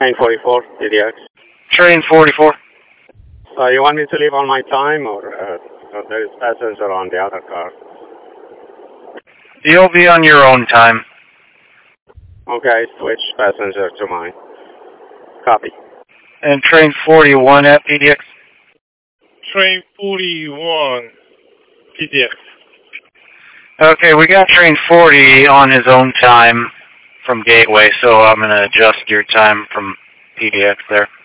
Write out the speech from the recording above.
Train 44, PDX. Train 44. So you want me to leave on my time, or there is passenger on the other car? You'll be on your own time. Okay, switch passenger to mine. Copy. And train 41 at PDX? Train 41, PDX. Okay, we got train 40 on his own time from Gateway, so I'm going to adjust your time from PDX there.